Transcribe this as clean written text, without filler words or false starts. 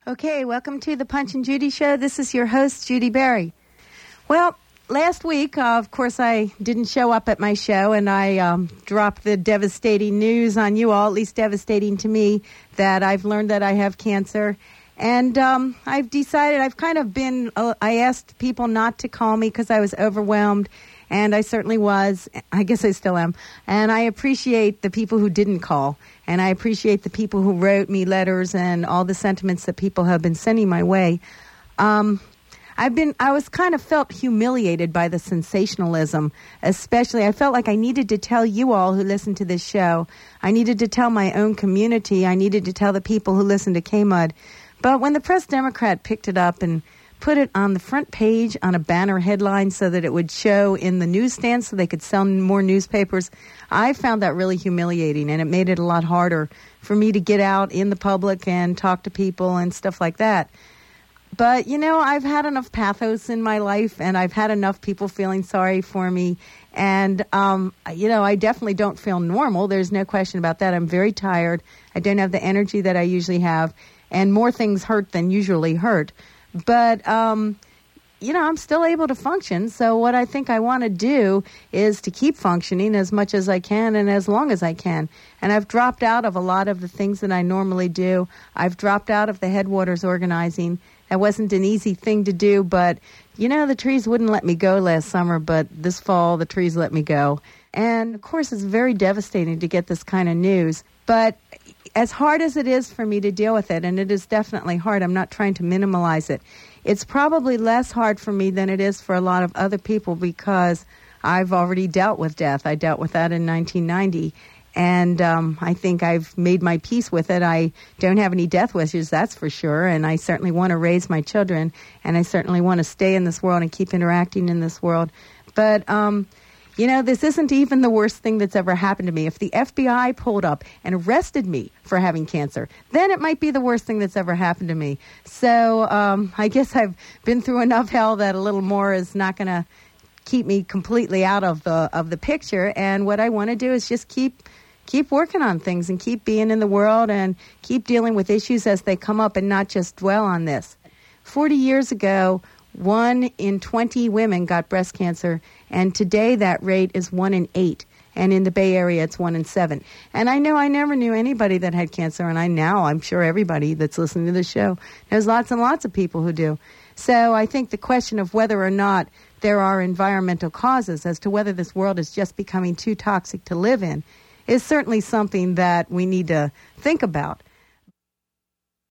Okay, welcome to the Punch and Judy Show. This is your host, Judy Berry. Well, last week, of course, I didn't show up at my show, and I dropped the devastating news on you all, at least devastating to me, that I've learned that I have cancer. And I've decided, I asked people not to call me because I was overwhelmed, and I certainly was. I guess I still am. And I appreciate the people who didn't call. And I appreciate the people who wrote me letters and all the sentiments that people have been sending my way. I was kind of felt humiliated by the sensationalism, especially. I felt like I needed to tell you all who listen to this show. I needed to tell my own community. I needed to tell the people who listen to K-Mud. But when the Press Democrat picked it up and put it on the front page on a banner headline so that it would show in the newsstand so they could sell more newspapers, I found that really humiliating, and it made it a lot harder for me to get out in the public and talk to people and stuff like that. But, I've had enough pathos in my life, and I've had enough people feeling sorry for me. And, I definitely don't feel normal. There's no question about that. I'm very tired. I don't have the energy that I usually have, and more things hurt than usually hurt. But, I'm still able to function. So what I think I want to do is to keep functioning as much as I can and as long as I can. And I've dropped out of a lot of the things that I normally do. I've dropped out of the Headwaters organizing. It wasn't an easy thing to do, but, the trees wouldn't let me go last summer, but this fall the trees let me go. And, of course, it's very devastating to get this kind of news. But as hard as it is for me to deal with it, and it is definitely hard, I'm not trying to minimize it, it's probably less hard for me than it is for a lot of other people because I've already dealt with death. I dealt with that in 1990, and I think I've made my peace with it. I don't have any death wishes, that's for sure, and I certainly want to raise my children, and I certainly want to stay in this world and keep interacting in this world. But this isn't even the worst thing that's ever happened to me. If the FBI pulled up and arrested me for having cancer, then it might be the worst thing that's ever happened to me. So I guess I've been through enough hell that a little more is not going to keep me completely out of the picture. And what I want to do is just keep working on things and keep being in the world and keep dealing with issues as they come up and not just dwell on this. 40 years ago, 1 in 20 women got breast cancer, and today that rate is 1 in 8. And in the Bay Area, it's 1 in 7. And I know I never knew anybody that had cancer, and I'm sure everybody that's listening to the show knows lots and lots of people who do. So I think the question of whether or not there are environmental causes as to whether this world is just becoming too toxic to live in is certainly something that we need to think about.